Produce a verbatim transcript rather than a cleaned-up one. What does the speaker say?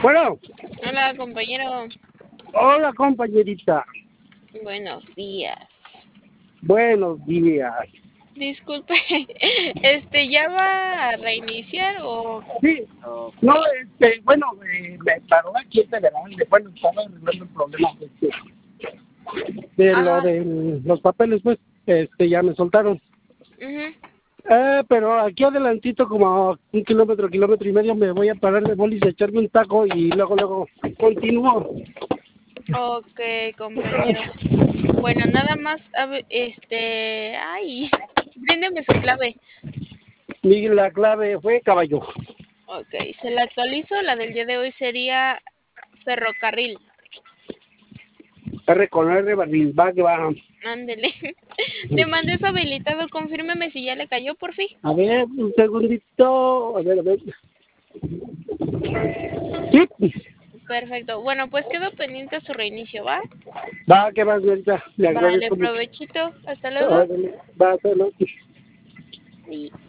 Bueno, Hola, compañero. hola compañerita. Buenos días. Buenos días. Disculpe, este, ¿ya va a reiniciar o...? Sí, o no, qué? este, bueno, eh, me paró aquí en Federal. Bueno, estaba arreglando el problema este, de lo Ah, de los papeles, pues, este, ya me soltaron. ujú. Eh, pero aquí adelantito, como a un kilómetro, kilómetro y medio, me voy a parar de bolis a echarme un taco y luego, luego continúo. Ok, compañero. Bueno, nada más, a ver, este... Ay, bríndeme su clave. Y la clave fue caballo. Ok, se la actualizo. La del día de hoy sería ferrocarril. R con R, barril, va que va. Ándele. Le mandé su habilitado. Confírmeme si ya le cayó, por fin. A ver, un segundito. A ver, a ver. Sí, Perfecto. Bueno, pues quedo pendiente su reinicio, ¿va? va que va, señorita. Le Vale, agradezco mucho. provechito. Hasta luego. Órale, va, hasta luego. Y